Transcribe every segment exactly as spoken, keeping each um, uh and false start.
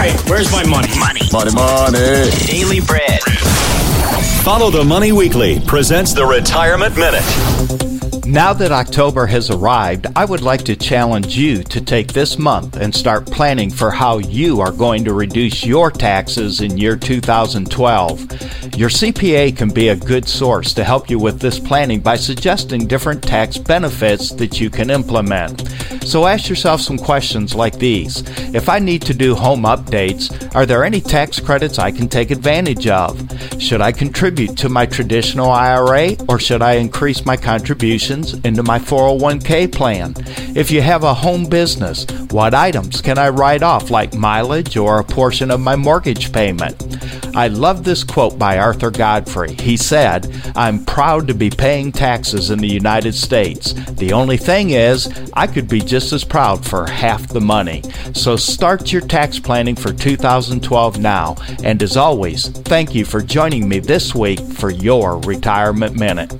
right, where's my money? Money. Money, money. Daily bread. Follow the Money Weekly presents the Retirement Minute. Now that October has arrived, I would like to challenge you to take this month and start planning for how you are going to reduce your taxes in year two thousand twelve. Your C P A can be a good source to help you with this planning by suggesting different tax benefits that you can implement. So ask yourself some questions like these. If I need to do home updates, are there any tax credits I can take advantage of? Should I contribute to my traditional I R A, or should I increase my contributions into my four oh one k plan? If you have a home business, what items can I write off, like mileage or a portion of my mortgage payment? I love this quote by Arthur Godfrey. He said, "I'm proud to be paying taxes in the United States. The only thing is, I could be just as proud for half the money." So start your tax planning for two thousand twelve now. And as always, thank you for joining me this week for your Retirement Minute.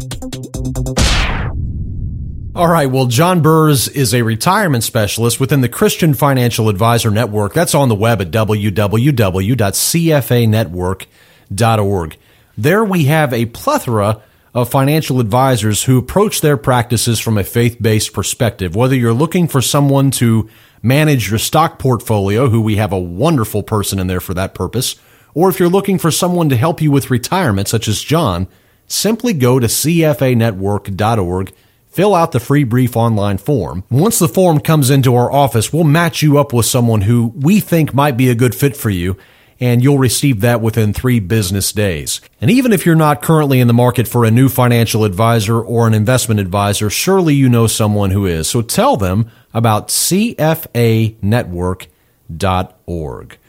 All right, well, John Burrs is a retirement specialist within the Christian Financial Advisor Network. That's on the web at w w w dot c f a network dot org. There we have a plethora of financial advisors who approach their practices from a faith-based perspective. Whether you're looking for someone to manage your stock portfolio, who we have a wonderful person in there for that purpose, or if you're looking for someone to help you with retirement, such as John, simply go to c f a network dot org. Fill out the free brief online form. Once the form comes into our office, we'll match you up with someone who we think might be a good fit for you, and you'll receive that within three business days. And even if you're not currently in the market for a new financial advisor or an investment advisor, surely you know someone who is. So tell them about c f a network dot org.